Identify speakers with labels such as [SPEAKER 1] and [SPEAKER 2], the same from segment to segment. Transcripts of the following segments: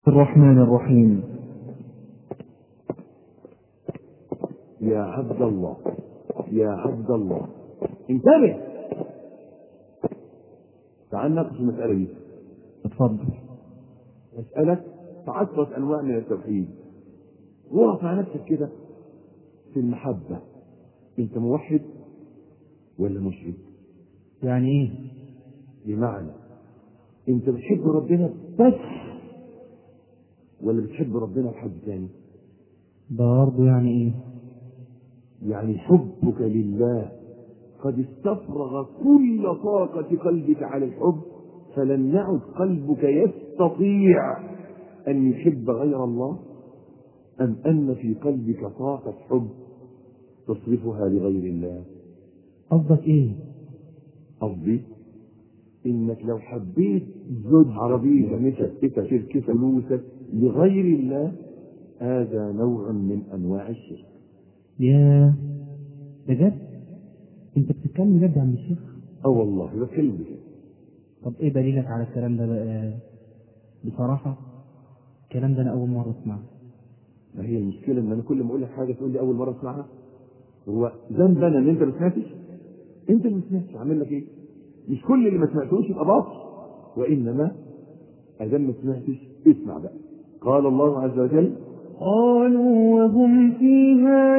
[SPEAKER 1] الرحمن الرحيم.
[SPEAKER 2] يا عبد الله يا عبد الله انتبه، تعال نناقش المسألة دي.
[SPEAKER 1] اتفضل.
[SPEAKER 2] مسألة 10 أنواع من التوحيد. وقف مع نفسك كده في المحبة، انت موحد ولا مشرك؟
[SPEAKER 1] يعني ايه؟
[SPEAKER 2] بمعنى انت بتحب ربنا بس ولا بتحب ربنا بحد تاني؟
[SPEAKER 1] برضه يعني ايه؟
[SPEAKER 2] يعني حبك لله قد استفرغ كل طاقة قلبك على الحب، فلم يعد قلبك يستطيع أن يحب غير الله، أم أن في قلبك طاقة حب تصرفها لغير الله؟
[SPEAKER 1] قصدك ايه؟
[SPEAKER 2] قصدي إنك لو حبيت زوج عربية مشتتة شركة فلوسك لغير الله، هذا نوع من أنواع الشرك.
[SPEAKER 1] يا بجد؟ انت بتتكلم بجد يا عم الشيخ؟
[SPEAKER 2] والله بتكلم بجد.
[SPEAKER 1] طب ايه دليلك على الكلام ده بقى؟ بصراحة الكلام ده انا اول مرة اسمعه.
[SPEAKER 2] ما هي المشكلة إن أنا كل ما أقول لك حاجة تقول لي أول مرة أسمعها. هو ذنب أنا إن أنت ما سمعتش؟ أنت اللي ما سمعتش، أعمل لك إيه؟ مش كل اللي ما سمعتوش يبقى باطل، وإنما أدام ما سمعتش اسمع بقى. قال الله عز وجل:
[SPEAKER 1] قالوا وهم فيها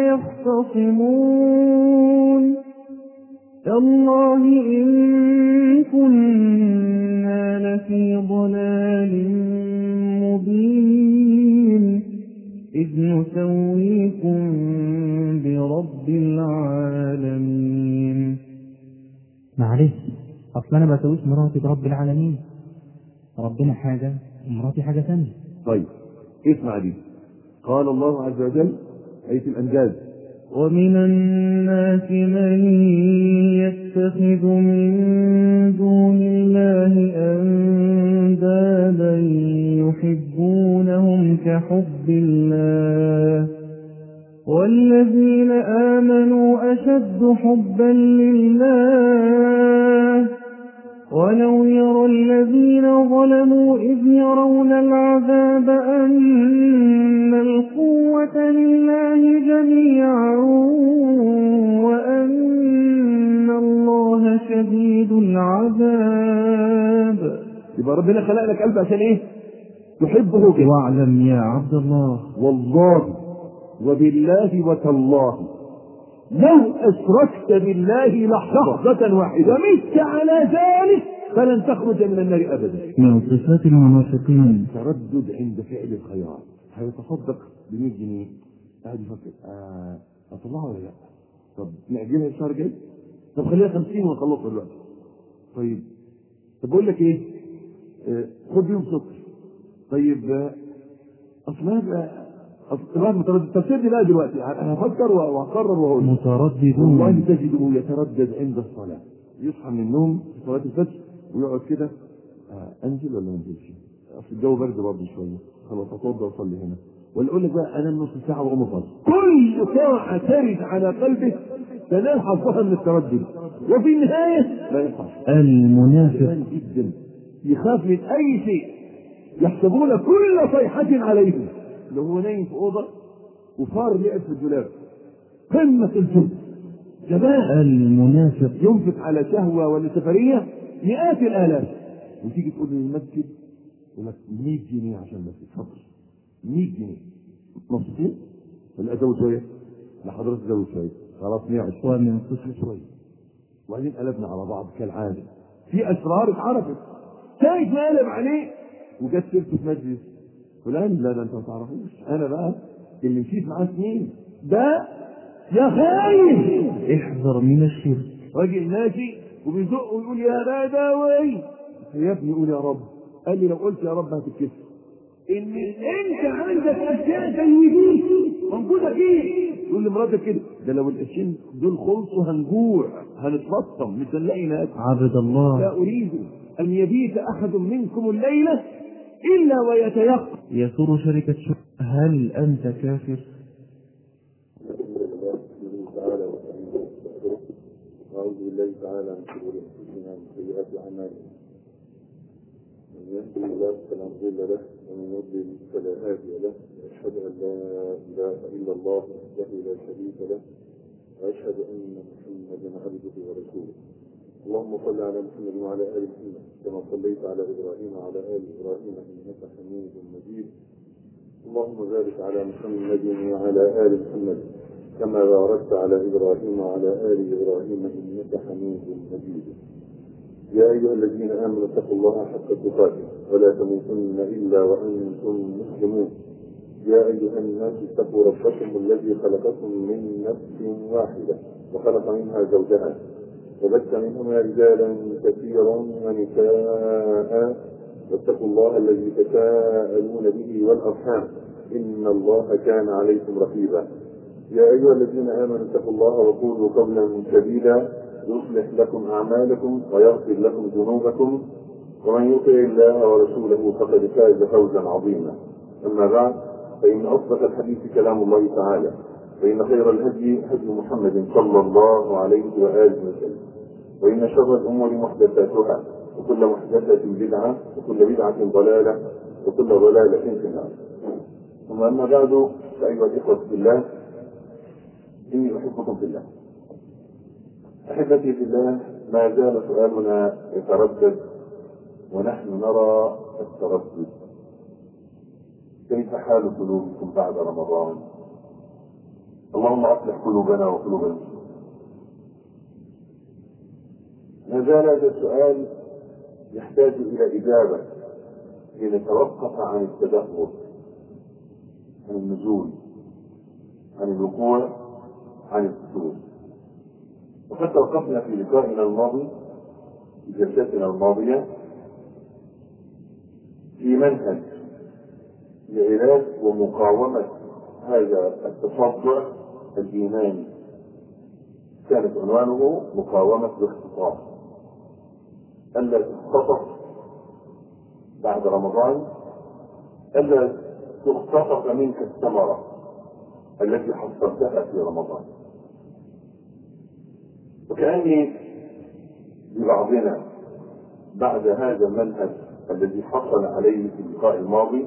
[SPEAKER 1] يختصمون تالله إن كنا لفي ضلال مبين إذ نسويكم برب العالمين. معلش، أصل أنا بسويش مراتي برب العالمين، ربنا حاجة ومراتي حاجة ثانية.
[SPEAKER 2] طيب اسمع دي. قال الله عز وجل آية الأنجاز:
[SPEAKER 1] ومن الناس من يتخذ من دون الله أندادا يحبونهم كحب الله والذين آمنوا أشد حبا لله ولو يرى الذين ظلموا إذ يرون العذاب أن القوة لله جميعا وأن الله شديد العذاب.
[SPEAKER 2] يبقى ربنا خلق لك قلب عشان إيه؟ تحبه كده.
[SPEAKER 1] واعلم يا عبد الله
[SPEAKER 2] والله وبالله وتالله لو أشركت بالله لحظة واحدة ومت على ذلك فلن تخرج من النار أبدا.
[SPEAKER 1] من صفات المنافقين
[SPEAKER 2] تردد عند فعل الخيرات. هيتصدق ب100 جنيه، قاعد يفكر أطلعها ولا لا؟ طب نأجلها الشهر الجاي؟ طب خليها 50 ونخلصها دلوقتي. طيب بقول لك إيه؟ خد يوم سكر. طيب أصل هذا الواحد متردد. تفسير لي بقى دلوقتي، هفكر وهقرر وهقول.
[SPEAKER 1] مترددون.
[SPEAKER 2] والله تجده يتردد عند الصلاة، يصحى من النوم في صلاة الفجر ويقعد كده انزل ولا ما انزلش؟ اصل الجو برد برضه شويه، خلاص اتوضى واصلي هنا. ولا اقول لك بقى انام نص ساعه واقوم اصلي. كل ساعه ترد على قلبه تنال حظها من التردد، وفي النهايه لا يصح.
[SPEAKER 1] المنافق
[SPEAKER 2] جدا يخاف من اي شيء، يحسبون كل صيحه عليهم. لو هو نايم في اوضه وفار لقى في الدولاب، قمه الجبن جبان.
[SPEAKER 1] المنافق
[SPEAKER 2] ينفق على شهوه ولا سفريه مئات الالاف، وتيجي تقول للمسجد ولك 100 جنيه عشان المسجد. اتفضل 100 جنيه مبسوطين ولا ازود شويه؟ لا حضرتك زود شويه، خلاص 120
[SPEAKER 1] ومن صفر
[SPEAKER 2] شويه. وبعدين قلبنا على بعض كالعاده، في اسرار اتعرفت. ساعه ما قلب عليه وجت سيرته في مجلس فلان، لا ده انت ما تعرفوش، انا بقى اللي مشيت معاه سنين ده يا خاين.
[SPEAKER 1] احذر من الشرك.
[SPEAKER 2] راجل ماشي وبيزق ويقول يا بدوي، يا ابني قول يا رب. قال لي لو قلت يا رب هتتكسر. ان انت عندك اشياء زي دي موجوده فيك. تقول لمراتك كده، ده لو القرشين دول خلصوا هنجوع هنتلطم مش هنلاقي ناس.
[SPEAKER 1] عبد الله،
[SPEAKER 2] لا اريد ان يبيت احد منكم الليله الا ويتيقظ.
[SPEAKER 1] يسر شركة شرك. هل أنت كافر؟
[SPEAKER 3] أعوذ بالله تعالى من شرور أنفسنا ومن سيئات أعمالنا. من يهده الله فلا مضل له ومن يضلل إله إلا الله وحده لا شريك له وأشهد أن محمدا عبده ورسوله. اللهم صل على محمد وعلى آل محمد كما صليت على إبراهيم وعلى آل إبراهيم إنك حميد مجيد. اللهم بارك على محمد وعلى آل محمد كما باركت على إبراهيم وعلى آل إبراهيم إنك حميد مجيد. يا أيها الذين آمنوا اتقوا الله حق تقاته ولا تموتن إلا وأنتم مسلمون. يا أيها الناس اتقوا ربكم الذي خلقكم من نفس واحدة وخلق منها زوجها وبث منهما رجالا كثيرا ونساء واتقوا الله الذي تساءلون به والأرحام إن الله كان عليكم رقيبا. يا أيها الذين آمنوا اتقوا الله وقولوا قولا سديدا يصلح لكم أعمالكم ويغفر لكم ذنوبكم ومن يطع الله ورسوله فقد فاز فوزا عظيما. أما بعد فإن أصدق الحديث كلام الله تعالى وإن خير الهدي هدي محمد صلى الله عليه وآله وسلم وإن شر الأمور محدثاتها وكل محدثة بدعة وكل بدعة ضلالة وكل ضلالة في النار. ثم أما بعد فأيها الإخوة في الله إني أحبكم في الله. أحبتي في الله، ما زال سؤالنا يتردد ونحن نرى التردد. كيف حال قلوبكم بعد رمضان؟ اللهم أصلح قلوبنا وقلوب المسلمين. ما زال هذا السؤال يحتاج إلى إجابة لنتوقف عن التدهور، عن النزول، عن الوقوع، عن الفتور. وقد توقفنا في لقائنا الماضي في جلستنا الماضية في منهج لعلاج ومقاومة هذا التصدع الإيماني، كانت عنوانه مقاومة الاختطاف. ألا تختطف بعد رمضان، ألا تختطف منك الثمرة التي حصلتها في رمضان. وكأني ببعضنا بعد هذا المنهج الذي حصل عليه في اللقاء الماضي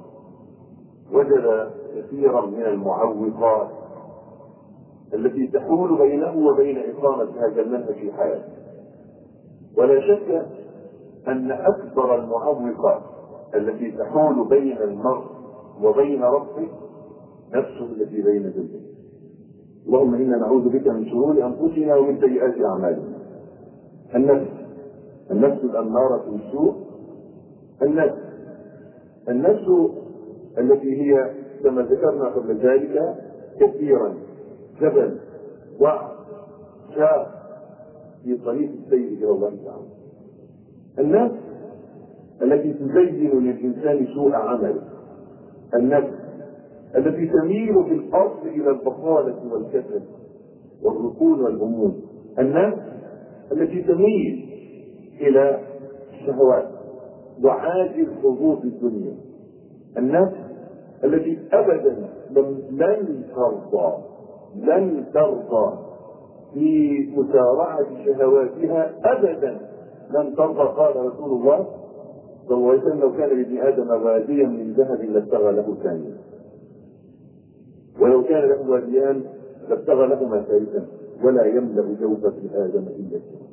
[SPEAKER 3] وجد كثيرا من المعوقات التي تحول بينه وبين إقامة هذا المنهج في حياته. ولا شك أن أكبر المعوقات التي تحول بين المرء وبين ربه نفسه التي بين جنبه. اللهم إنا نعوذ بك من شرور أنفسنا ومن سيئات أعمالنا. النفس الأمارة بالسوء، النفس التي هي كما ذكرنا قبل ذلك كثيرا جبل وشاء في طريق السير إلى الله تعالى. النفس التي تزين للإنسان سوء عمله، النفس التي تميل في الأرض إلى البطالة والكسل والركون والهموم، النفس التي تميل إلى الشهوات وعاجل حظوظ الدنيا، النفس التي أبدا لن ترضى في مسارعة شهواتها أبدا، لن ترضى. قال رسول الله صلى الله عليه وسلم: لو كان لابن آدم واديا من ذهب لابتغى له ثانيا، ولو كان له واديان لابتغى لهما ثالثا، ولا يملأ جوف ابن آدم إلا التراب.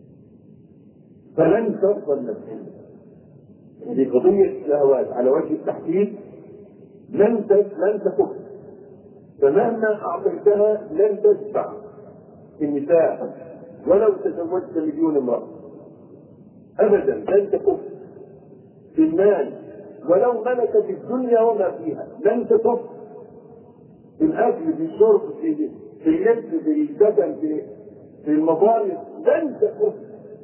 [SPEAKER 3] فلن ترضى النفس في قضية الشهوات على وجه التحديد، لن تكف، فمهما أعطيتها لن تشبع النساء ولو تزوجت مليون امرأة أبدا، لن تكف في المال ولو ملكت الدنيا وما فيها، لن تكف في الأكل، في الشرب، في اللبس، في السكن، في المضارب، لن تكف.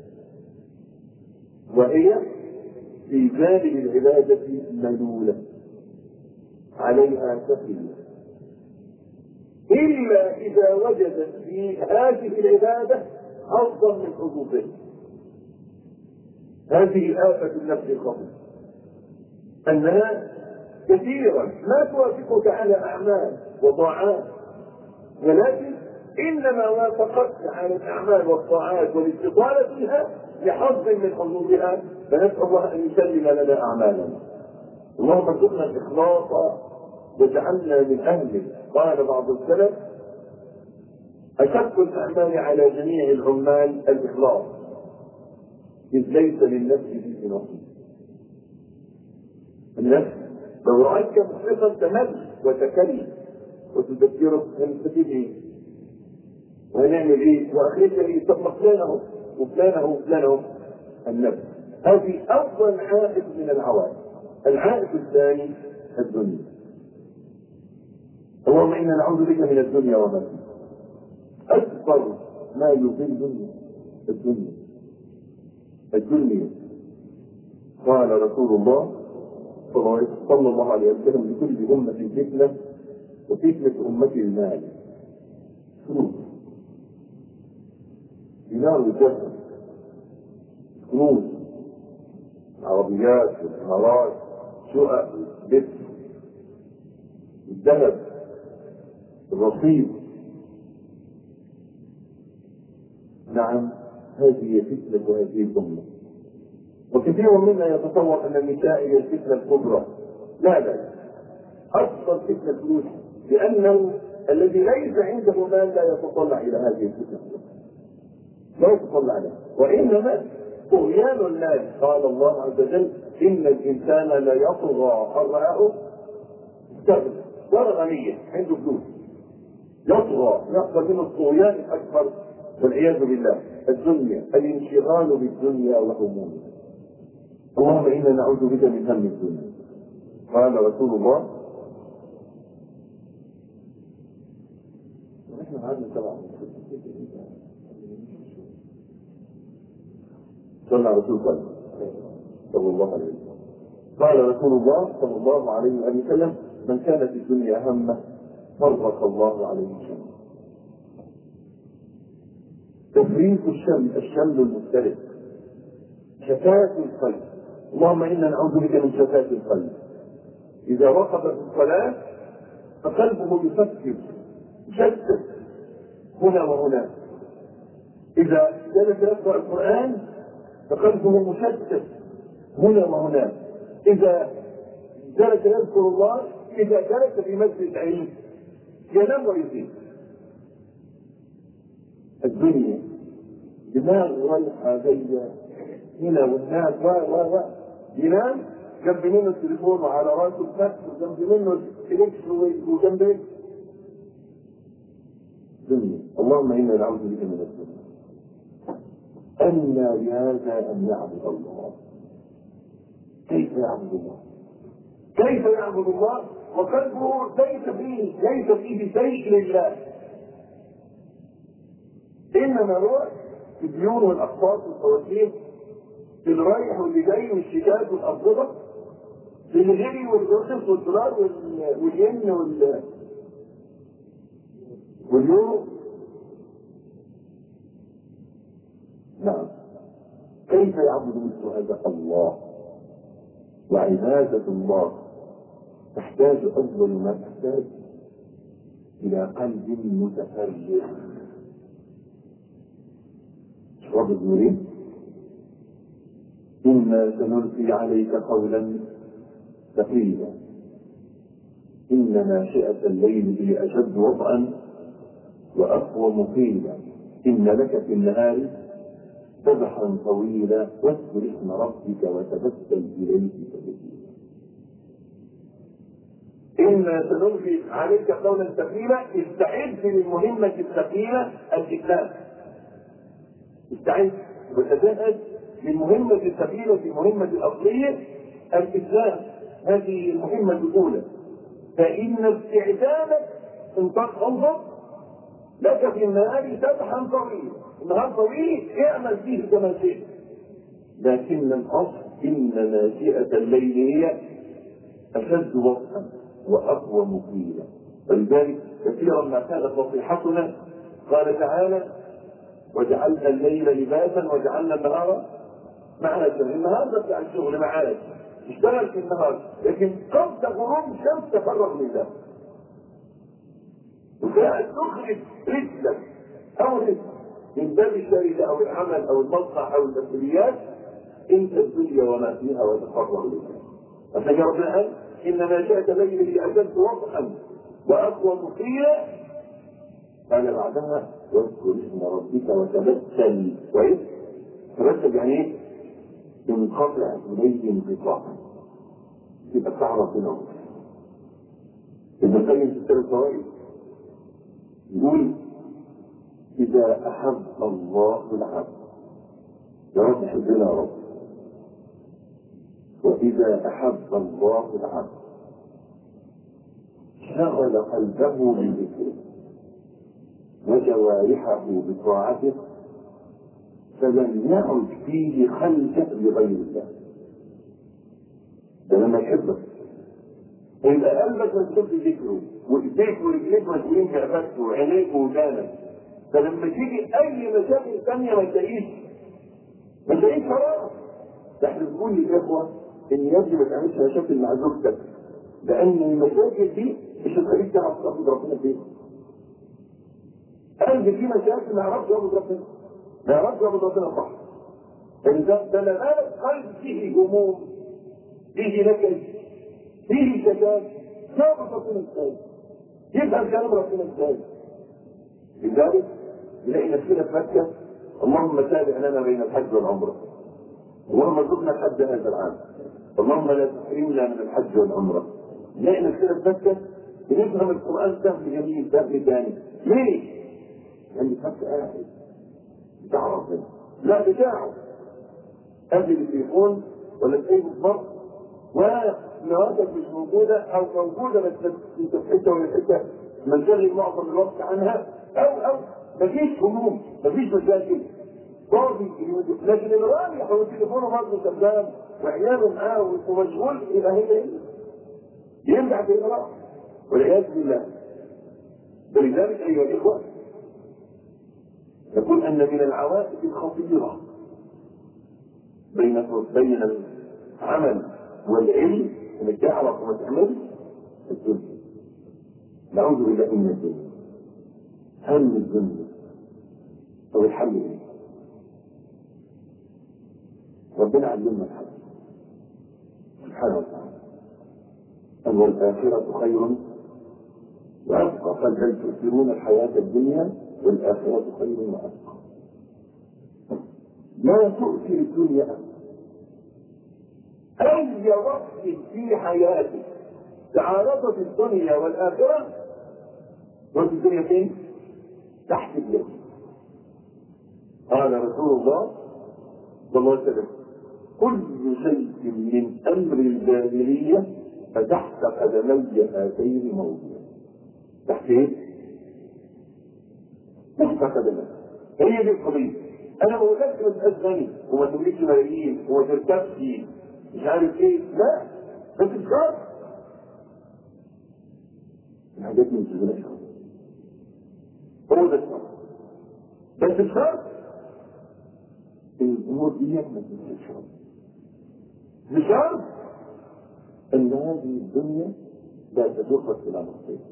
[SPEAKER 3] وهي في جانب العبادة ملولة عليها ثقيلة، إلا إذا وجدت في هذه العبادة حظا من حظوظها. هذه آفة النفس الخطيرة، أنها كثيرا ما توافقك على أعمال وطاعات، ولكن إنما وافقتك على الأعمال والطاعات والاستطالة فيها لحظ من حظوظها. فنسأل الله أن يسلم لنا أعمالنا. اللهم ارزقنا الإخلاص وجعلنا من أهله. قال بعض السلف: أشق الأعمال على جميع العمال الإخلاص، إذ ليس للنفس فيه نصيب. النفس لو رأيتك مخلصا تمل وتكلم وتذكرك هنستفيد ايه؟ وهنعمل ايه؟ واخرتها ايه؟ طب ما فلانه وفلانه وفلانه. النفس هذه افضل عائق من العوائق. العائق الثاني الدنيا. اللهم انا نعوذ بك من الدنيا وما فيها. اكبر ما يضلني الدنيا. الدنيا. قال رسول الله صلى الله عليه وسلم: لكل أمة فتنة وفتنة أمتي المال. فلوس، دينار وجهة، فلوس، عربيات والإمارات، شقق، بيت، الذهب، الرصيد. نعم، هذه فتنة هذه الأمة. وكثير منا يتصور أن النساء هي الفتنة الكبرى. لا، أكبر فتنة الفلوس، لأنه الذي ليس عنده مال لا يتطلع إلى هذه الفتنة، لا يتطلع عليها، وإنما طغيان الناس. قال الله عز وجل: إن الإنسان لا يطغى أن رآه استغنى. ولا غنية عنده فلوس يطغى، يحصل منه الطغيان الأكبر والعياذ بالله. الدنيا، الانشغال بالدنيا وهمومها. اللهم إنا نعوذ بك من هم الدنيا. قال رسول الله: نحن عادنا طبعا صلى على رسول الله صلى الله عليه وسلم. قال رسول الله صلى الله عليه وسلم: من كانت الدنيا همه فرق الله عليه شمله. تفريق الشمل المفترق، شتات القلب. اللهم انا نعوذ بك من شتات القلب. اذا وقف في الصلاه فقلبه يفكر يشتت هنا وهنا. اذا جلس يقرا القران فقلبه مشتت هنا وهنا. اذا جلس يذكر الله، اذا جلس في مسجد علم ينام ويزيد. الدنيا دماغ والحاجية هنا والناس ينام جنب منه التليفون وعلى راسه الفك وجنب منه الإلكس وجنبه الدنيا. اللهم إنا نعوذ بك من الدنيا. أن لهذا أن يعبد الله. كيف يعبد الله؟ كيف يعبد الله وقلبه ليس فيه شيء لله؟ إنما هو في الديون والأقساط والفواتير، في الرايح واللي جاي والشيكات والأرصدة، في الغري والرخص والدولار والين واليورو. نعم، كيف يعبد مثل هذا الله؟ وعبادة الله تحتاج أول ما تحتاج إلى قلب متفرغ. شرب الزورين: إنا سنلقي عليك قولا ثقيلا إن ناشئة الليل هي أشد وطئا وأقوم قيلا إن لك في النهار سبحا طويلا واذكر اسم ربك وتبتل إليه تبتيلا. إنا سنلقي عليك قولا ثقيلا. استعد للمهمة الثقيلة الإسلام. استعد وتجهز للمهمة الثقيلة، المهمة الأصلية الإسلام. هذه المهمة الأولى. فإن استعدادك انظر لك في النهار سبحا طويلا. النهار طويل اعمل فيه كما شئت، لكن الأصل إن ناشئة الليل هي أشد وطئا وأقوى مقيلا. ولذلك كثيرا ما كانت نصيحتنا قال تعالى: وجعلنا الليل لباسا وجعلنا النهار معاشا. النهار ده بتاع الشغل معاش، اشتغل في النهار، لكن قبل غروب الشمس تفرغ لله. وكانت تخرج رجلك او رجلك من باب الشركه او العمل او المصنع او المسؤوليات، انت الدنيا وما فيها وتفرغ لله. عشان ربنا قال:
[SPEAKER 2] إن ناشئة الليل هي أشد وطئا وأقوى مقيلا. قال بعدها واذكر اسم ربك وتبتل كويس. تبتل يعني ايه؟ انقطع اليه انقطاعا، يبقى تعرف منه. ابن القيم في الثلاث فوائد يقول اذا احب الله العبد، يا رب حبنا يا رب، واذا احب الله العبد شغل قلبه بذكره وجوارحه بطاعته فلم يعد فيه خلق لغير الله. ده لما يحبك يبقى قلبك مسؤول بذكره، وايديك ورجليك مسؤولين بعبادته، وعينيك ودانك. فلما تيجي اي مشاكل ثانيه ما تلاقيش خلاص. ده احنا بنقول للاخوه ان يجب ما تعملش مشاكل مع زوجتك، لان المشاكل دي مش هتخليك تعرف تعبد ربنا فيها. قلب فيه مشاكل ما يعرفش يعبد ربنا، ما يعرفش يعبد ربنا صح. ده لا بالك قلب فيه هموم، فيه نكد، فيه شتات، تعبد ربنا ازاي؟ يفهم كلام ربنا ازاي؟ لذلك نلاقي نفسنا في مكه اللهم تابع لنا بين الحج والعمره، اللهم ارزقنا الحج هذا العام، اللهم لا تحرمنا من الحج والعمره. نلاقي نفسنا في مكه بنفهم القران فهم جميل فهم ثاني. ليه؟ لان مكه قاعد بتاع ربنا، لا بتاعه قبل التليفون ولا تلاقيه في مصر ونواتك مش موجوده او موجوده بس انت في حته ولا حته منشغل معظم الوقت عنها او مفيش هموم مفيش مشاكل فاضي. لكن اللي رايح وتليفونه برضه شغال وعياله معاه ومشغول يبقى هي يرجع في الراحه والعياذ بالله. ولذلك ايها الاخوه يقول ان من العوائق الخطيره بين العمل والعلم انك تعرف وما تعملش الدنيا. نعوذ بالله من الدنيا. هم الدنيا طب الحل ايه؟ ربنا علمنا الحل سبحانه وتعالى ان والاخره خير وابقى، قال بل تؤثرون الحياه الدنيا والاخره خير وابقى. لا تؤثر الدنيا اي وقت في حياتك تعارضت الدنيا والاخره وانت الدنيا فين؟ تحت اليد. قال رسول الله صلى الله عليه وسلم كل شيء من امر الجاهليه فتحت قدمي هاتين موضوع. تحت ايه؟ تحت قدمي. هي دي القضيه. انا ما بقولكش ما تبقاش غني وما تملكش ملايين وما تركبش مش عارف ايه، لا بس بشرط الحاجات من الزباله هو ده الشرط. بس بشرط الامور دي ما تنساش بشرط ان هذه الدنيا لا تدخل الى معصيه،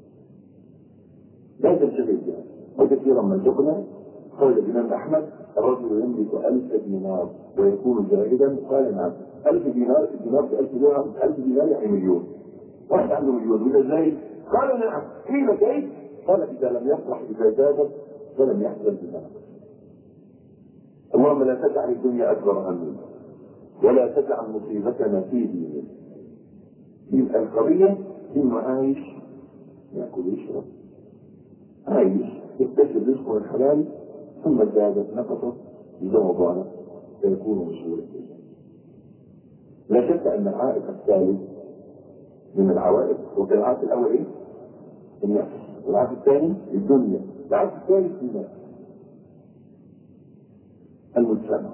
[SPEAKER 2] لا تنشغل بها. وكثيرا ما شفنا قال الامام احمد الرجل يملك 1000 دينار ويكون زاهدا. قال نعم 1000 دينار، الدينار ب 1000 درهم، 1000 دينار يعني مليون. واحد عنده مليون ولا زاهد؟ قال نعم. قيل كيف؟ قال اذا لم يفرح اذا زادت فلم يحزن بما نقص. اللهم لا تجعل الدنيا اكبر همنا ولا تجعل مصيبتنا في ديننا. يبقى القضيه انه عايش ياكل ويشرب، عايش يكتسب رزقه الحلال، ثم زادت نقصت اذا وضعنا فيكون مشغولا به. لا شك ان العائق الثالث من العوائق، وكان العائق الاول ايه؟ النفس، والعائق الثاني الدنيا، العائق الثالث الناس، المجتمع،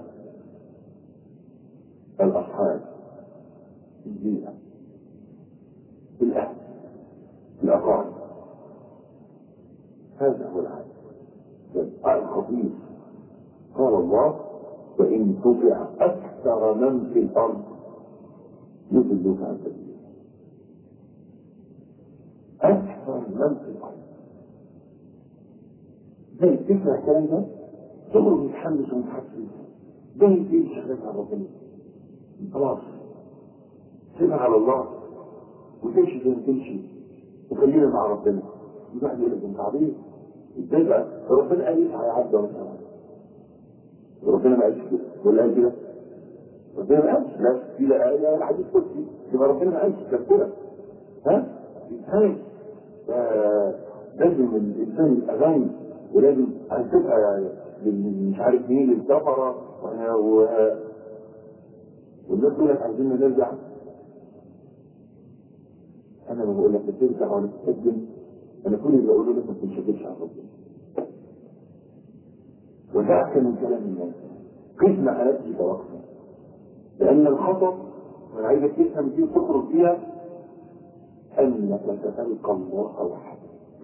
[SPEAKER 2] الاصحاب، البيئه، الاهل، الاقارب. هذا هو العائق. العائق خطير. قال الله وان تطع اكثر من في الارض يضلوك عن سبيل الله. اكثر من في الارض زي تسمع الكلام ده تخرج متحمس ومتحفز زي ايه شغال على ربنا خلاص سيبها على الله وتمشي زي ما تمشي وخلينا مع ربنا. الواحد يقول لك انت عبيط ازاي بقى؟ ربنا قال يسعى يعدى ويسعى. ربنا ما قالش كده ولا قال كده؟ ربنا ما قالش لا في لا آية ولا حديث قدسي، يبقى ربنا ما قالش كده. ها؟ ازاي؟ لازم الانسان يبقى غني ولازم هتبقى مش عارف مين الكفره والناس دول عايزين نرجع. انا ما بقول لك ترجع ولا تقدم، انا كل اللي بقوله لك ما تنشغلش عن ربنا. وده احسن من كلام الناس. قسم على نفسك وقفا، لان الخطر انا عايزك تفهم فيه وتخرج فيها انك تتلقى الله وحده.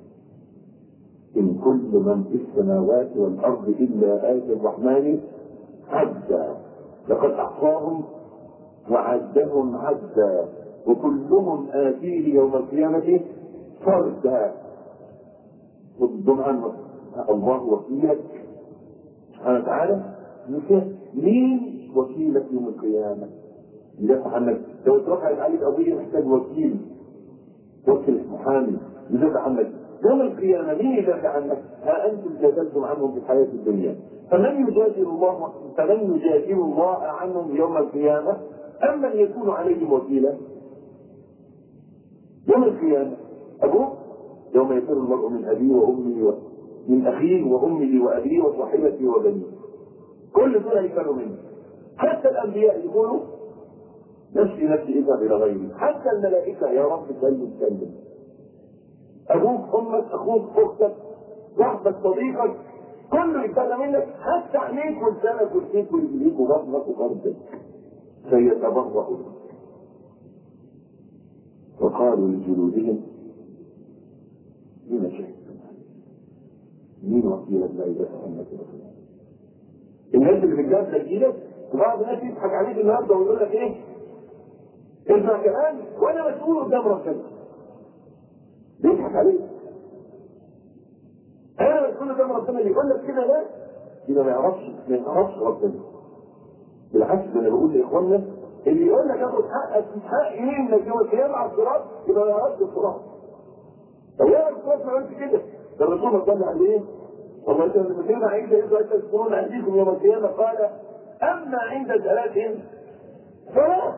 [SPEAKER 2] إن كل من في السماوات والأرض إلا آتي الرحمن عبدا لقد أحصاهم وعدهم عدا وكلهم آتيه يوم القيامة فردا. والضمن الله وكيلك سبحانه وتعالى. مين وكيلك يوم القيامة؟ يدافع عنك. لو اترفعت عليك قضية محتاج وكيل، وكيل محامي يدافع عنك. يوم القيامة مين يدافع عنك؟ ها أنتم جادلتم عنهم في الحياة الدنيا، فمن يجادل الله عنهم يوم القيامة أم من يكون عليهم وكيلا؟ يوم القيامة أبوه يوم يفر المرء من أبيه وأمه من أخيه وأمه وأبيه وصاحبته وبنيه، كل دول هيفروا منه. حتى الأنبياء يقولوا نفسي نفسي اذهب الى غيري. حتى الملائكه يا رب سلم. ابوك امك اخوك اختك صاحبك صديقك كله يتبنى منك، حتى عينيك ولسانك ورجليك ورجليك وبطنك وقلبك سيتبرأ منك. وقالوا لجلودهم لما شهدتم مين وكيلك لا يدافع عنك رسول. الناس اللي بتجادل تجيلك بعض الناس يضحك عليك النهارده ويقول لك ايه؟ اسمع كلام وانا مسؤول قدام ربنا. بيضحك عليك. انا مسؤول قدام ربنا اللي يقول لك كده ده يبقى ما يعرفش ربنا. بالعكس ده انا بقول لاخواننا اللي يقول لك اخد حق منك يوم القيامه على الصراط يبقى ما يعرفش الصراط. طب يا الصراط ما عملش كده. ده الرسول صلى عليه والله لما كنا عيسى يقول انت تذكرون عندكم يوم القيامه قال اما عند ثلاث صلاه.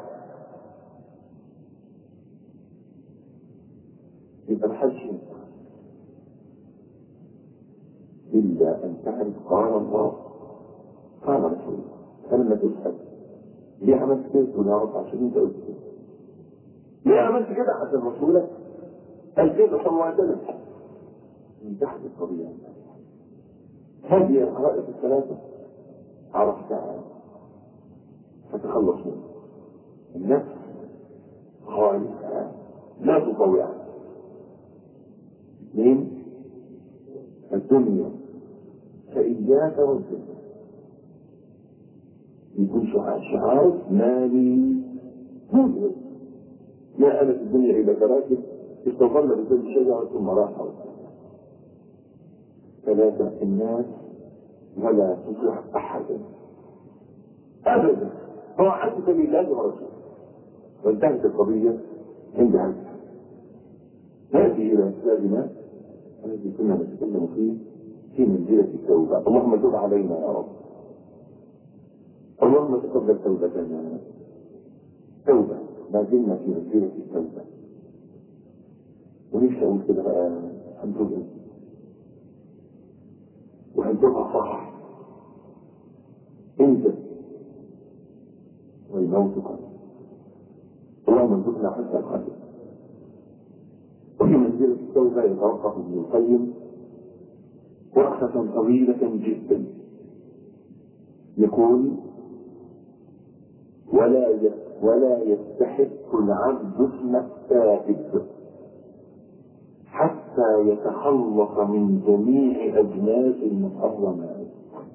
[SPEAKER 2] يبقى محدش إلا أن تعرف قال الله قال رسول الله. فلما تسأل ليه عملت كده تقول يا رب عشان انت قلت كده. ليه عملت كده عشان رسولك قال كده صلى الله عليه وسلم. من تحت الطبيعة هذه الحوائط الثلاثة عرفتها فتخلص منها. النفس خالصة لا تطوعها. اثنين الدنيا فإياك والدنيا يكون شعار مالي مجرد ما أنا في الدنيا إلى كراكب استظل بكل شجرة ثم راح. ثلاثة الناس ولا تطيع أحدا أبدا طاعتك لله ورسوله. وانتهت القضية عند هذا. نأتي إلى كتابنا الذي كنا نتكلم فيه في منزلة التوبة. اللهم تب علينا يا رب. اللهم تقبل توبتنا. توبة ما زلنا في منزلة التوبة. ونفسي أقول كده بقى هنتوب وهنتوبها صح. انت والموت قريب. اللهم ارزقنا حسن الخاتمة. وفي منزلة التوبة يتوقف ابن القيم وقفة طويلة جدا يقول ولا يستحق العبد اسم التائب حتى يتخلص من جميع أجناس المحرمات.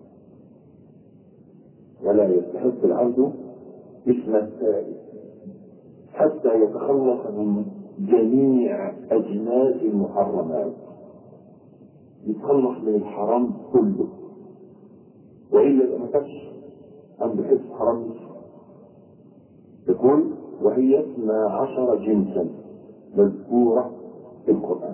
[SPEAKER 2] ولا يستحق العبد اسم التائب حتى يتخلص من جميع أجناس المحرمات. يتخلص من الحرام كله وإلا ما كانش عنده حس حرام. يقول وهي 12 جنسا مذكورة في القرآن.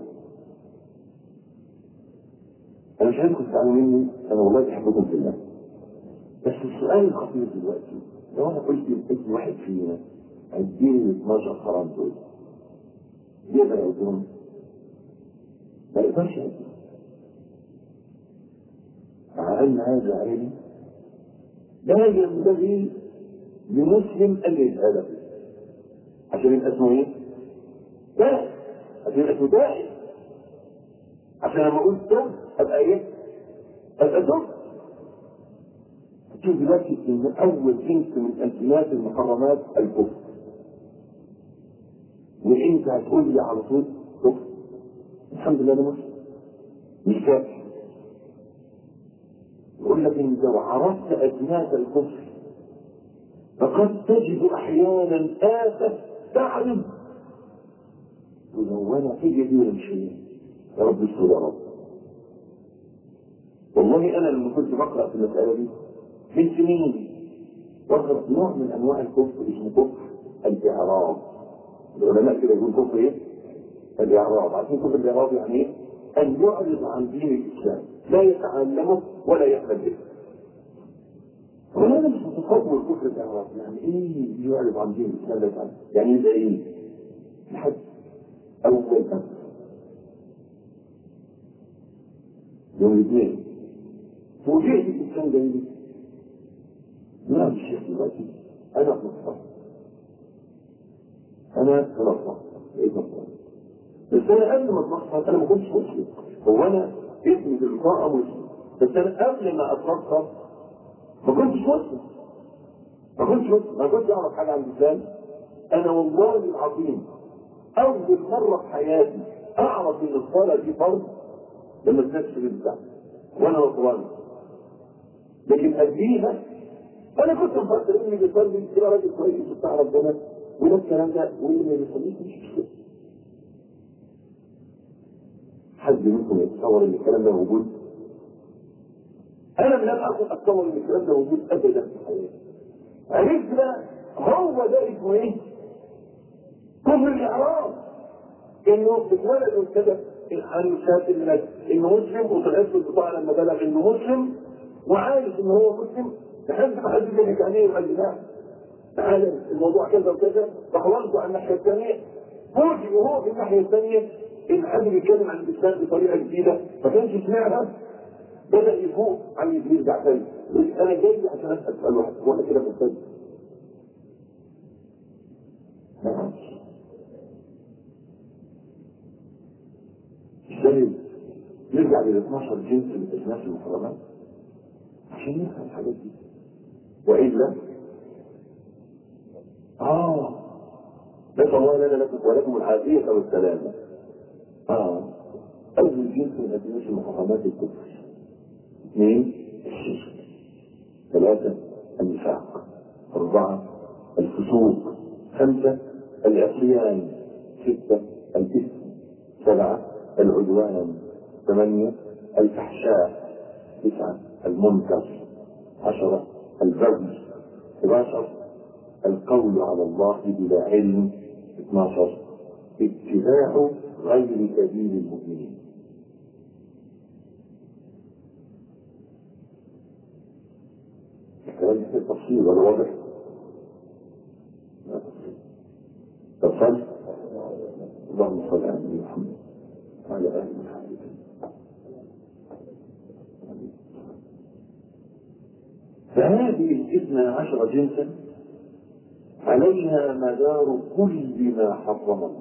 [SPEAKER 2] أنا مش عايزكم تزعلوا مني، أنا والله بحبكم في الله. بس السؤال الخطير دلوقتي، لو أنا قلت لابن واحد فينا اديني 12 حرام دول، يقدر يعدهم؟ ما يقدرش يعدهم. مع أن هذا علم لا ينبغي لمسلم أن يجهله، عشان يبقى اسمه إيه؟ داعي، عشان يبقى اسمه داعي، عشان لما أقول تب أبقى إيه؟ أبقى تب. شوف دلوقتي إن أول جنس من أنتمات المحرمات الكفر، وأنت هتقول لي على طول كفر، الحمد لله أنا مسلم مش كافر. يقول لك إن لو عرفت أجناس الكفر فقد تجد أحيانا آفة تعرض ملونة في دي ولا مش هي؟ يا رب استر يا رب. والله أنا لما كنت بقرأ في المسألة دي من سنين وقرأت نوع من أنواع الكفر اسمه كفر الإعراض. العلماء كده يقول كفر إيه؟ الإعراض. عارفين كفر الإعراض يعني إيه؟ أن يعرض عن دين الإسلام، لا يتعلمه ولا يقبل به. وأنا مش متصور كفر الإعراض يعني إيه يعرض عن دين الإسلام لا يتعلم؟ يعني يبقى إيه؟ لحد أول أمر يوم الاثنين فوجئت الإنسان ده يقول نعم الشيخ دلوقتي أنا في مصر، أنا في مصر، بقيت مصر، بس أنا قبل ما أتمصر أنا ما كنتش مسلم. هو أنا اسمي بالبطاقة مسلم، بس أنا قبل ما أتمصر ما كنتش مسلم، ما كنتش أعرف حاجة عن الإسلام. أنا والله العظيم أول مرة في حياتي أعرف إن الصلاة دي فرض لما تنسى بالبتاع وأنا نصراني. لكن قبليها أنا كنت مفكر إني بيصلي كده راجل كويس بتاع ربنا وده الكلام ده، واللي ما بيصليش مش مشكلة. حد منكم يتصور إن الكلام ده موجود؟ أنا لم أكن أتصور إن الكلام ده موجود أبدا في حياتي. عرفت بقى هو ده اسمه إيه؟ كفر الإعراض. إنه اتولد كده عن شهادة الناس إنه مسلم وطلعت له البطاقة لما بلغ إنه مسلم وعارف إن هو مسلم لحد ما حد يضحك عليه وقال لي لا تعالى الموضوع كذا وكذا، فحولته على الناحية الثانية. فوجئ وهو في الناحية الثانية إن حد بيتكلم عن الإسلام بطريقة جديدة ما كانش سمعها، بدأ يفوق عن يرجع تاني. أنا جاي عشان أسأل واحد كده في الثاني. ازاي نرجع لل 12 جنس من اجناس المحرمات عشان نفهم الحاجات دي، والا نسال الله لنا لكم ولكم العافيه والسلامه. اول جنس من اجناس المحرمات الكفر. 2 الشرك. 3 النفاق. 4 الفسوق. 5 العصيان. 6 الاثم. 7 العدوان. 8 الفحشاء. 9 المنكر. 10 البغي. 11 القول على الله بلا علم. 12 اتباع غير سبيل المؤمنين. الكلام ده التفصيل ولا واضح؟ تفصيل. اللهم صل على محمد وعلى آله وصحبه. فهذه 12 جنسا عليها مدار كل ما حرم الله،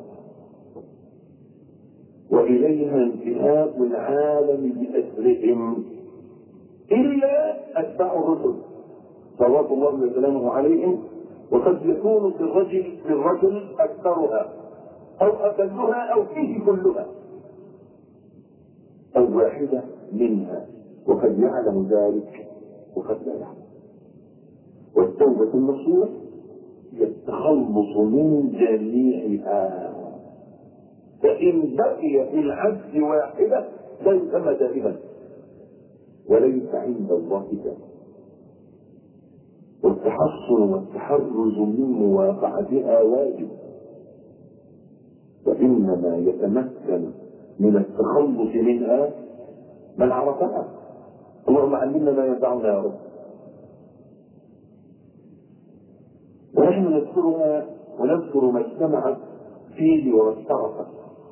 [SPEAKER 2] وإليها انتهاء العالم بأسرهم إلا أتباع الرسل صلوات الله وسلامه عليهم. وقد يكون في الرجل أكثرها أو أقلها أو فيه كلها أو واحدة منها، وقد يعلم ذلك وقد لا يعلم. والتوبة النصوح هي التخلص من جميعها، فإن بقي في العبد واحدة لا يسمى دائما وليس عند الله ذلك. والتحصن والتحرز من مواقعتها واجب، وفي
[SPEAKER 3] وإنما يتمكن من التخلص منها من عرفها. اللهم علمنا ما ينفعنا يا رب. ونحن نذكرها ونذكر ما اجتمعت فيه وما افترقت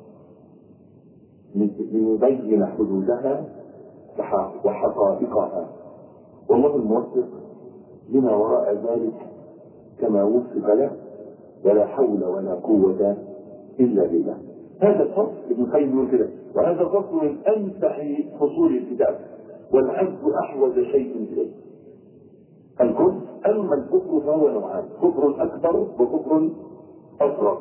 [SPEAKER 3] لنبين حدودها وحقائقها، والله الموفق لما وراء ذلك كما وفق له، ولا حول ولا قوة إلا بالله. هذا الفصل ابن القيم يقول كده، وهذا الفصل من أنفع فصول الكتاب، والعبد أحوج شيء إليه الكفر. أما الكفر فهو نوعان: كفر أكبر وكفر أصغر.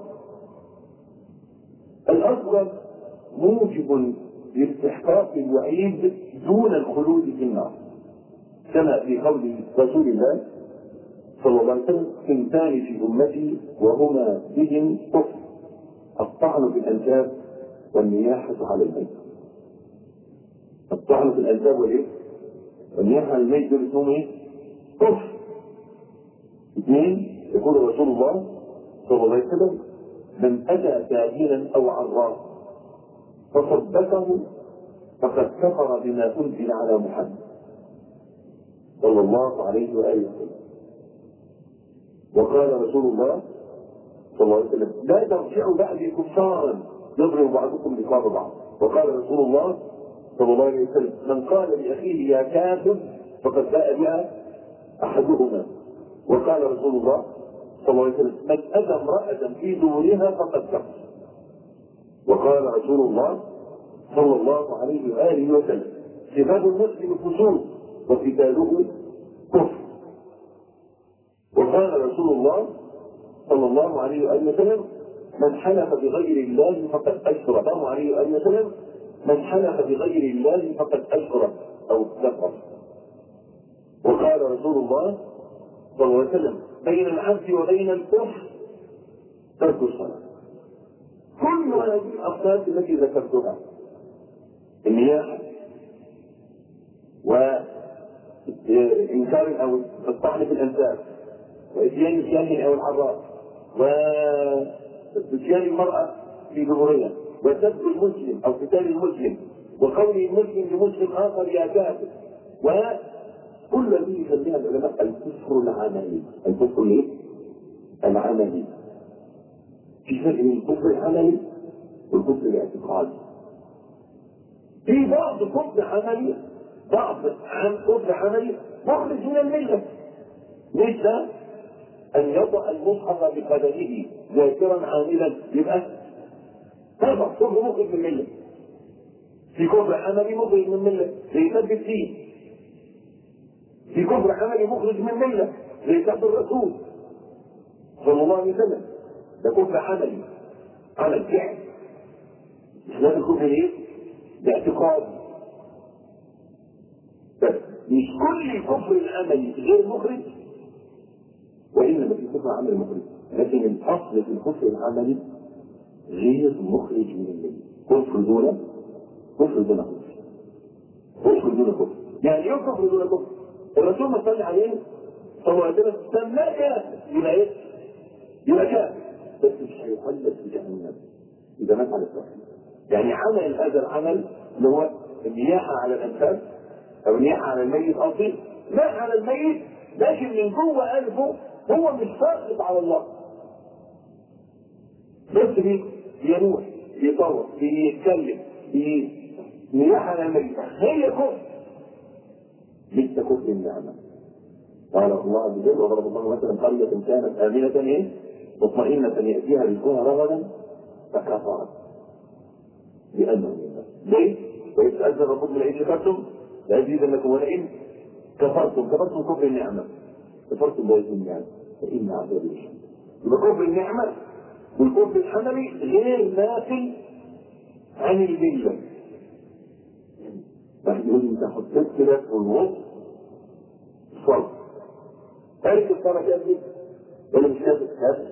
[SPEAKER 3] الأصغر موجب لاستحقاق الوعيد دون الخلود في النار، كما في قول رسول الله صلى الله عليه وسلم: ثنتان في أمتي وهما بهم كفر، الطعن في الأنساب والنياحة على الميت. الطعن في الأنساب والنياحة على الميت دول اسمهم ايه؟ كفر. اثنين، يقول رسول الله صلى الله عليه وسلم: من أتى كاهنا أو عرافا فصدقه فقد كفر بما أنزل على محمد صلى الله عليه وآله وسلم. وقال رسول الله صلى الله عليه وسلم: لا ترجعوا بعدي كفارا يضرب بعضكم رقاب بعض. وقال رسول الله صلى الله عليه وسلم: من قال لأخيه يا كافر فقد باء بها أحدهما. وقال رسول الله صلى الله عليه وسلم: من أتى امرأة في دورها فقد كفر. وقال رسول الله صلى الله عليه وآله وسلم: سباب المسلم فسوق وقتاله كفر. وقال رسول الله صلى الله عليه وآله وسلم: من حلف بغير الله فقد أشرك. الله عليه وآله وسلم: من حلف بغير الله فقد أشرك أو كفر. وقال رسول الله صلى الله عليه وسلم: بين العبد وبين الكفر ترك الصلاة. كل هذه الأفكار التي ذكرتها، النياحة وإنكار أو الطعن في الأنساب وإتيان الكاهن أو العراف وإتيان المرأة في ظهورها وسب المسلم أو قتال المسلم وقول المسلم لمسلم آخر يا كافر، وكل هذه يسميها العلماء الكفر العملي. الكفر العملي. في فرق بين الكفر العملي والكفر الاعتقادي. في بعض كفر عملي، بعض عن كفر عملي مخرج من الملة، مثل أن يضع المصحف بقدمه ذاكرا عاملا، يبقى هذا كفر مخرج من الملة. في كفر عملي مخرج من الملة زي سب الدين. في كفر عملي مخرج من الملة زي سب الرسول صلى الله عليه وسلم. ده كفر عملي، عمل فعل. مش لازم كفر ايه؟ باعتقاد. بس مش كل الكفر العملي غير مخرج، وإنما في كفر عملي مخرج، لكن الأصل في الكفر العملي غير مخرج من الملة. كفر دون كفر. كفر دون كفر. يعني ايه كفر دون كفر؟ الرسول ما صلى عليه صلى الله عليه وسلم سماه كافر، يبقى ايه؟ يبقى كافر، بس مش هيخلد في جهنم إذا مات على التوحيد. يعني عمل هذا العمل اللي هو النياحة على الأنفاس أو النياحة على الميت أصيل، لا على الميت، لكن من جوه قلبه هو مش ساخط على الله، بس بيروح بيطور بيتكلم نياحة على الميت، هي كفر. ليس كفر النعمة. قال الله عز وجل: وضرب الله مثلا قرية كانت آمنة مطمئنة يأتيها رزقها رغدا فكفرت بأنعم الله. ليه؟ وإذ تأذن ربكم لئن شكرتم لأزيدنكم ولئن كفرتم كفر النعمة، كفرتم بهذه النعمة فإن عذابي لشديد. يبقى كفر النعمة والكفر الحملي غير نافل عن الملة. واحد يقول انت حطيت كده في الوسط الصرف، هل الصلاة كافر ولا مش كافر؟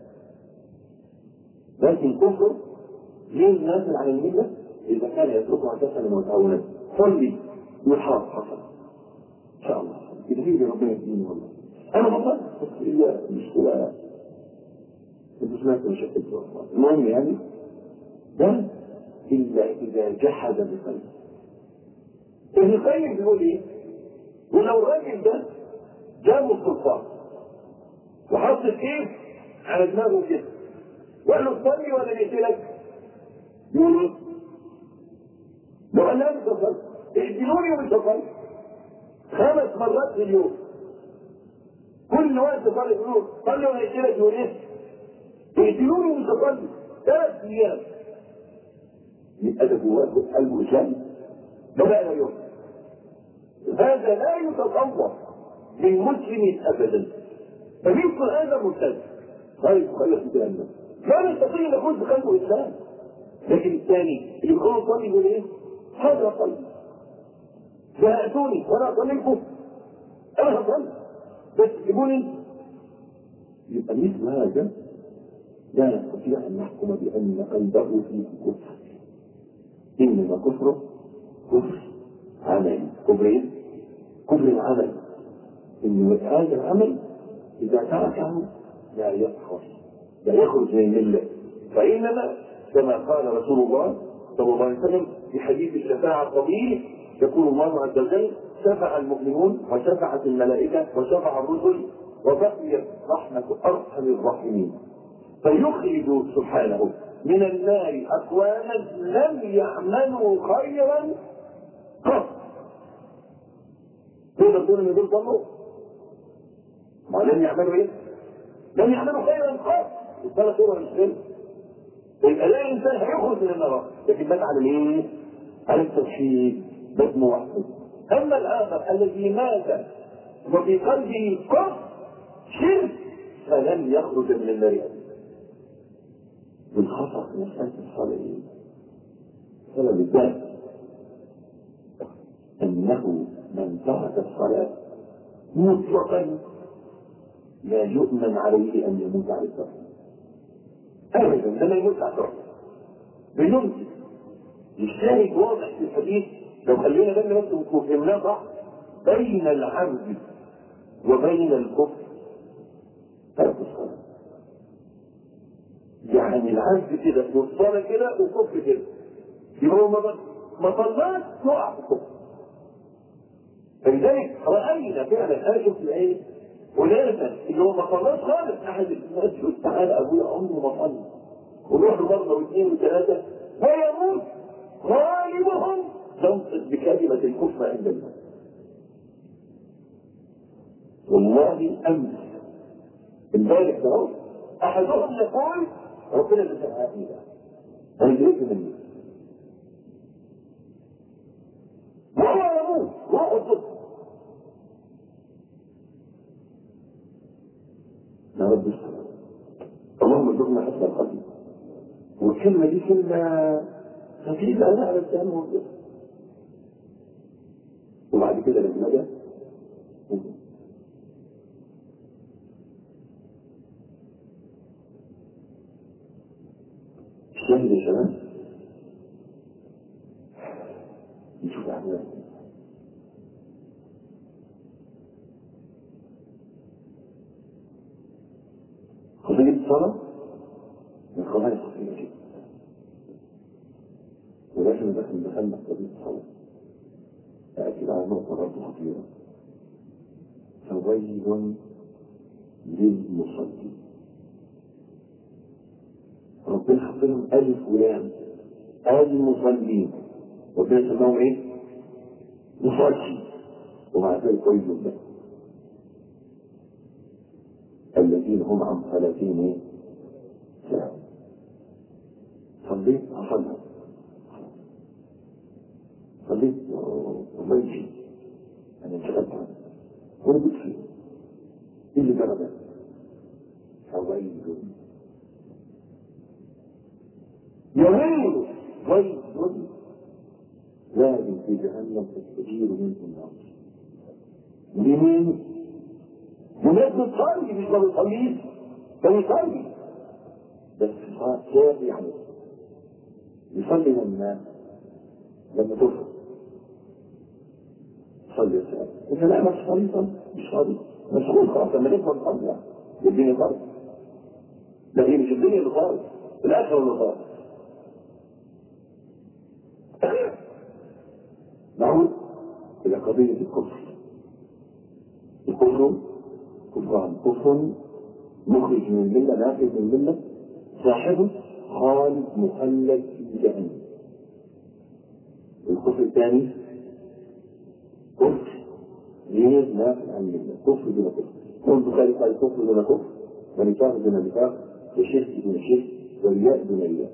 [SPEAKER 3] لكن كفر غير نافل عن الملة إذا كان يتركها كسلا وتعونا. صلي والحرام حصل إن شاء الله يدري ربنا يديني. والله أنا والله هي مشكلة مش ناس مشكلة. المهم يعني ده إلا إذا جحد بقلبه. ابن القيم بيقول إيه؟ ولو الراجل ده جابه السلطان وحط الكيف على دماغه كده وقال له تصلي ولا نقتلك؟ يقول ايه؟ لو قال لها مش هصلي اقتلوني ومش هصلي 5 مرات في اليوم كل وقت صلي يقول صلي ولا نقتلك؟ يقول ايه؟ اقتلوني ومش هصلي 3 ايام. يبقى ده جواه قلبه اسلامي ده بقى لا يوم. هذا لا يتصور من مسلم ابدا. فمثل هذا مرتد طيب مخلف جهنم لا نستطيع ان نقول بقلبه اسلام. لكن الثاني اللي بيقول صلي يقول ايه؟ حاضر اصلي فاتوني وانا اصلي لكم انا هصلي بس جيبوني. يبقى مثل هذا لا نستطيع ان نحكم بان قلبه فيه كفر. انما كفره كفر عملي. كفر كفر عملي. ان هذا العمل اذا تركه لا يكفر لا يخرج من المله. فانما كما قال رسول الله صلى الله عليه وسلم في حديث الشفاعه الطويل يقول الله عز وجل شفع المؤمنون وشفعت الملائكه وشفع الرسل وبقيت رحمه ارحم الراحمين. فيخرج سبحانه من النار اقواما لم يعملوا خيرا قط. تقدر تقول ان دول ضلوا؟ ما لم يعملوا ايه؟ لم يعملوا خيرا قط. الثلاث صوره مش خير. يبقى لا انسان هيخرج من النار لكن مات على ايه؟ على التوحيد بس موحد. اما الاخر الذي مات وفي قلبه كفر شرك فلن يخرج من النار ابدا. والخطا في مساله الصالحين سبب الذات انه من ترك الصلاه مطلقا لا يؤمن عليه ان يموت على التوحيد ابدا. لما يموت على التوحيد بيمسك الشاهد واضح في الحديث. لو خلينا بالنا بس وفهمناه صح بين العبد وبين الكفر ترك الصلاه. يعني العبد كده والصلاه كده والكفر كده يبقى هو ما طلعش يقع في الكفر. فلذلك راينا فعلا انا شفت الايه ولازم اللي هو ما طلعش خالص. احد الناس يقول تعالى ابويا عمره ما صلى ونروح له مره واثنين وثلاثه ويموت غالبهم ينطق بكلمه الكفر عند الله. والله امس امبارح ده احدهم يقول ربنا بيسمعني ده انا جريت مني وهو يموت وهو الصدق. يا رب السلام اللهم ارزقنا حسن القلب. والكلمه دي كلمه خفيفه انا على الكلام والجسم. وبعد كده لما جاء الشاهد يا شباب نشوف احوال قضية الصلاة من قضايا خطيرة جدا. ولكن دخلنا في قضية الصلاة أأكد على نقطة برضه خطيرة. فويل للمصلين. ربنا حط لهم ألف ولام المصلين. ربنا سماهم إيه؟ مصلين. ومع ذلك ويل لهم الذين هم عن صلاتهم ايه؟ ساعة. صليت أصلي صليت الله يجي أنا انشغلت عنه وأنا بكفي إيه اللي جرى ده؟ فويل يويل ويل واد في جهنم تستجير منه النار. لمين؟ وناس بتصلي مش ما بتصليش بيصلي بس صار يعني يصلي لما تفرق صلي يا سلام. انت لا مش صلي مش صلي مش صلي خلاص لما نفرق نصلي الدنيا صارت. لا هي مش الدنيا اللي صارت الاخره اللي صارت. قضية الكفر. الكفر كفران، كفر مخرج من الملة، نافذ من الملة، صاحبه خالد مخلد في جهنم. الكفر الثاني كفر غير نافذ عن الملة، كفر دون كفر. البخاري قال كفر دون كفر، ونفاق دون نفاق، وشرك دون شرك، ورياء دون رياء.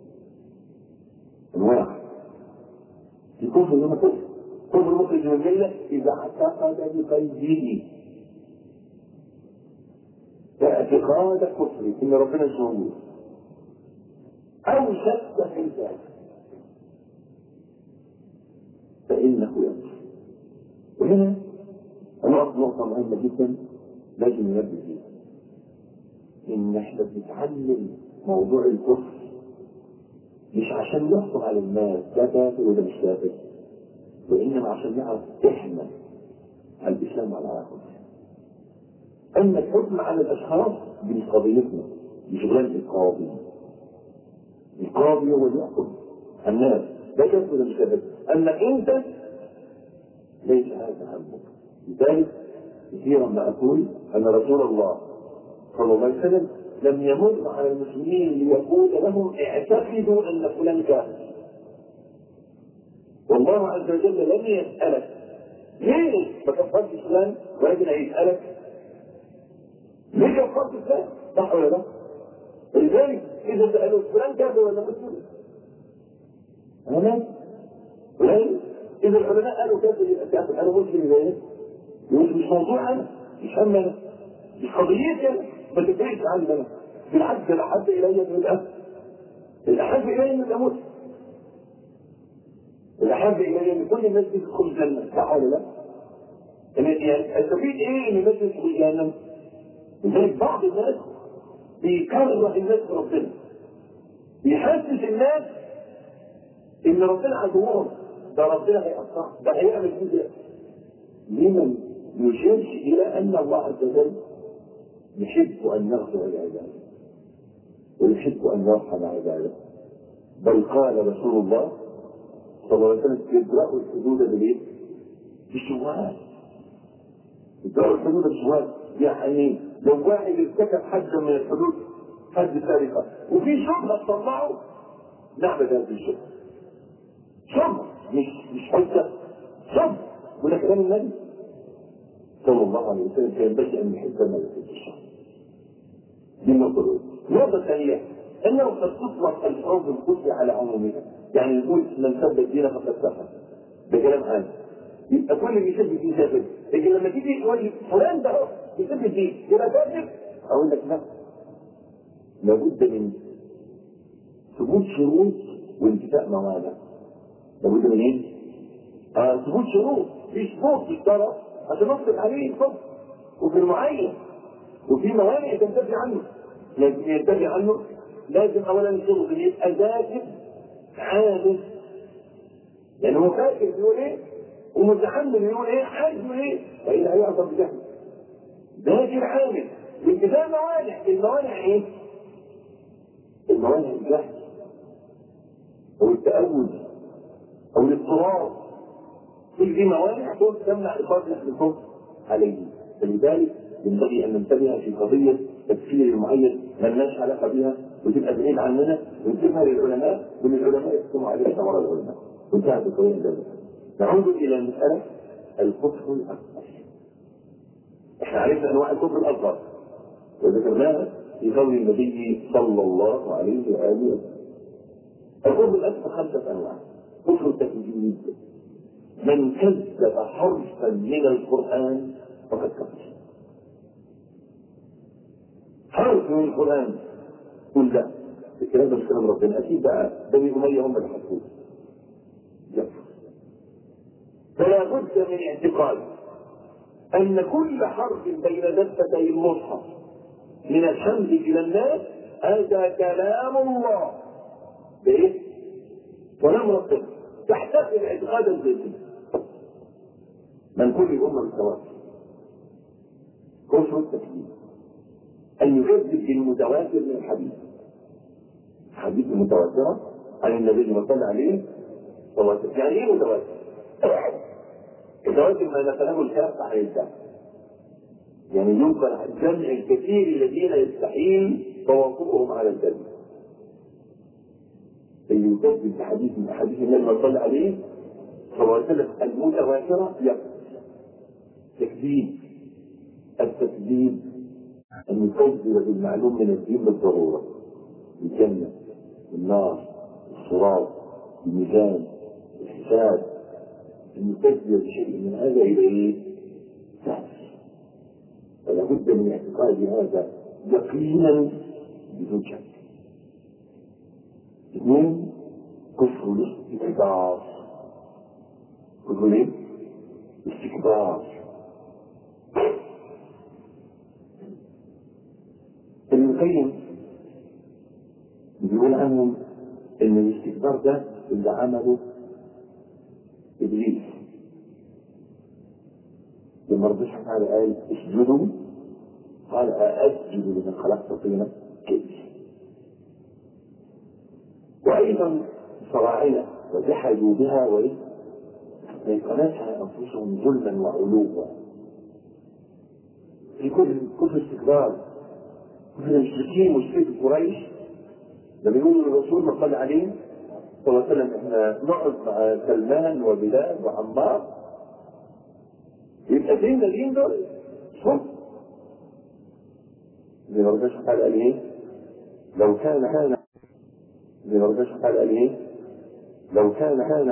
[SPEAKER 3] انواع في كفر دون كفر. كفر مخرج من الملة إذا اعتقد بقلبه اعتقاد كفر إن ربنا مش موجود، أو شك في ذلك فإنه يكفر. وهنا نقطة مهمة جدا لازم ننبه فيها، إن احنا بنتعلم موضوع الكفر مش عشان نحكم على الناس ده كافر وده مش كافر، وإنما عشان نعرف إحنا على الإسلام وعلى الآخر. أما الحكم على الأشخاص دي مش قضيتنا، دي شغلانة القاضي. القاضي هو اللي يحكم الناس ده كافر وده مش كافر، أما أنت ليس هذا همك. لذلك كثيرا ما أقول أن رسول الله صلى الله عليه وسلم لم يمر على المسلمين ليقول لهم اعتقدوا أن فلان كافر. والله عز وجل لم يسألك ليه ما كفرتش فلان، ولكن هيسألك ليه كفرت فلان، صح ولا لا؟ ولذلك إذا سألوا فلان كافر ولا مسلم؟ أنا فلان إذا العلماء قالوا كافر يبقى كافر، أنا مسلم زيه. مش موضوع أنا، مش هم أنا، مش قضيتي أنا، ما تفرقش عني أنا. بالعكس الأحب إلي من الأب، الأحب إلي من الأموت، الأحب إلي من كل الناس تدخل الجنة، صح ولا لا؟ يعني استفيد إيه إن الناس تدخل الجنة؟ لذلك بعض الناس بيكره الناس بربنا، بيحسس الناس إن ربنا عدوهم، ده ربنا هيقطعهم، ده هيعمل كده. لمن يشيرش إلى أن الله عز وجل يحب أن يغفر العباد ويحب أن يرحم عباده. بل قال رسول الله صلى الله عليه وسلم يدرأوا الحدود بالإيه؟ بالشبهات. يدرأوا الحدود بالشبهات، يعني لو واحد ارتكب حدا من الحدود، حد سرقة، وفي شبهة تطلعه، نعمل هذه الشبهة. شبهة مش حجة، شبهة. وده كلام النبي صلى الله عليه وسلم فينبغي أن يحب ما يحب الشر. دي النقطة الأولى. النقطة الثانية أنه قد تطلق الألفاظ الكفر على عمومها، يعني يقول من سب الدين فقد كفر، ده كلام عام. يبقى كل اللي يسب الدين كافر، لكن لما تيجي تقول فلان ده يسب الدين يبقى كافر، أقول لك لا، لابد من ثبوت شروط وانتفاء موانع. لابد من ايه؟ ثبوت شروط، في شروط تشترط عشان نطلق عليه الكفر، وفي المعين، وفي موانع تنتفي عنه. لازم ينتفي عنه، لازم اولا الشروط اللي يبقى ذاكر عامل، يعني هو فاكر بيقول ايه ومتحمل بيقول ايه، عايز يقول ايه، فإذا هيعصر بجهل. ذاكر عامل، وانتفاء موانع. الموانع ايه؟ الموانع الجهل او التأول او الاضطراب، كل دي موانع تمنع إطلاق الكفر عليه. فلذلك ينبغي ان ننتبه في قضيه تفسير المعين مالناش علاقه بها وتبقى بعيد عننا، ونسيبها للعلماء، وان العلماء يحكموا عليها وراء العلماء، وانتهت القضيه ذلك. نعود الى المساله الكفر الاكبر. احنا عرفنا انواع الكفر الاصغر وذكرناها في قول النبي صلى الله عليه واله وسلم. الكفر الاكبر 5 انواع. كفر التكذيب، من كذب حرفا من القرآن فقد كفر. حرف من القرآن قل لا، الكلام ده مش كلام ربنا، أكيد بقى بني أمية هم اللي حرفوه، يكفر. فلا بد من اعتقاد أن كل حرف بين دفتي المصحف من الحمد إلى الناس هذا كلام الله، بإيه؟ كلام ربنا، تحتفل اعتقادا ذاتيا من كل الأمة بالتواتر. كفر التكذيب أن يكذب بالمتواتر من الحديث، الحديث المتواترة عن النبي صلى الله عليه وسلم. يعني إيه متواتر؟
[SPEAKER 4] متوازن ما نقله الكافة عن الكافة. يعني يمكن جمع الكثير الذين يستحيل تواطؤهم على الكذب. اللي يكذب بحديث من أحاديث النبي صلى الله عليه وسلم المتواترة يقصد تكذيب. التكذيب أن يكذب بالمعلوم من الدين بالضرورة، الجنة، النار، الصراط، الميزان، الحساب. أن يكذب بشيء من هذا إليه كافر. فلا بد من اعتقاد هذا يقينا بدون شك. اثنين، كفر الاستكبار. كفر ايه؟ استكبار. ابن القيم بيقول عنهم ان الاستكبار ده اللي عمله ابليس لما ربنا سبحانه وتعالى قال اسجدوا، قال أسجد لمن خلقت طينا كيف. وأيضا فراعنة وجحدوا بها وإيقنتها أنفسهم ظلما وعلوا في كفر استكبار. كفر المشركين مشركي قريش لما يقولوا للرسول ما قال عليه صلى الله عليه وسلم احنا نقعد مع سلمان وبلال وعمار، يبقى فين الدين دول؟ صح؟ زي ما ربنا قال ايه؟ لو كان زي ما ربنا قال ايه؟ لو كان